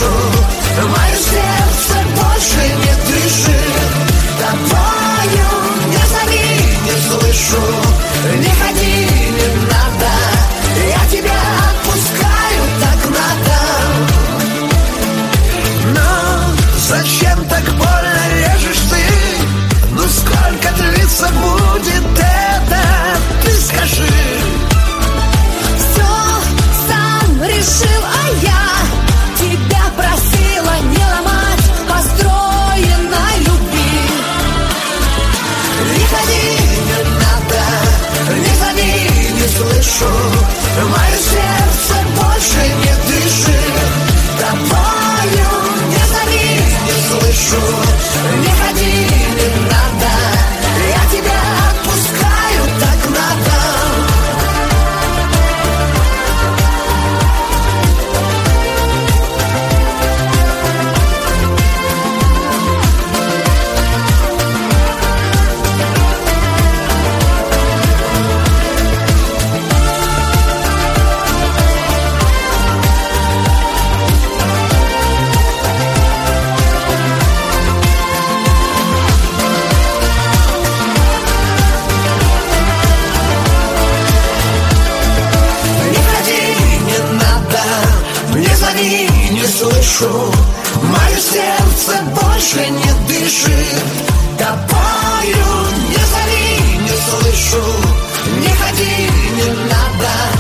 слышу, мое сердце больше не дышит. Тобою не зови, не слышу, не ходи, не надо, я тебя отпускаю, так надо. Но зачем так больно режешь ты? Ну сколько длиться будет это? Ты скажи. Все сам решил, а я тебя просила не ломать построенной любви. Не ходи, не надо, не зови, не слышу, мое сердце больше не дышит. Тобою не зови, не слышу, не ходи, не надо, я тебя отпускаю, так надо. Не слышу, мое сердце больше не дышит. Тобою не зови, не слышу, не ходи, не надо,